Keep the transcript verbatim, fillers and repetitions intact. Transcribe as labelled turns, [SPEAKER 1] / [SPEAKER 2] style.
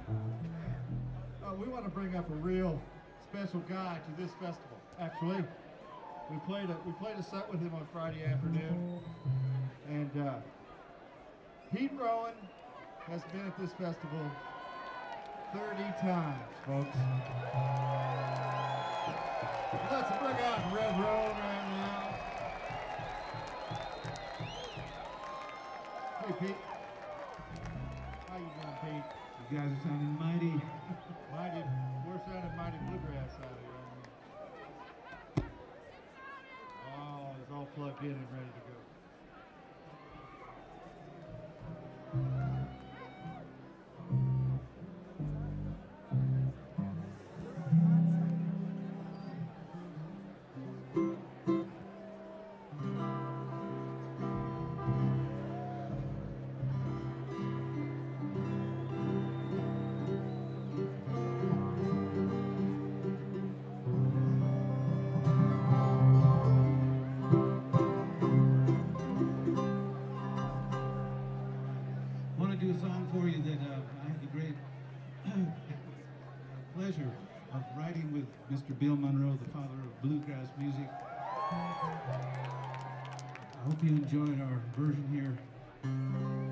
[SPEAKER 1] Uh, we want to bring up a real special guy to this festival. Actually, we played a we played a set with him on Friday afternoon, and uh, Pete Rowan has been at this festival thirty times, folks. Let's bring out Red Rowan right now. Hey, Pete. How you doing, Pete?
[SPEAKER 2] You guys are sounding mighty.
[SPEAKER 1] Mighty, we're sounding mighty bluegrass out here. Oh, it's all plugged in and ready to go.
[SPEAKER 2] I want to do a song for you that uh, I had the great pleasure of writing with Mister Bill Monroe, the father of bluegrass music. I hope you enjoyed our version here.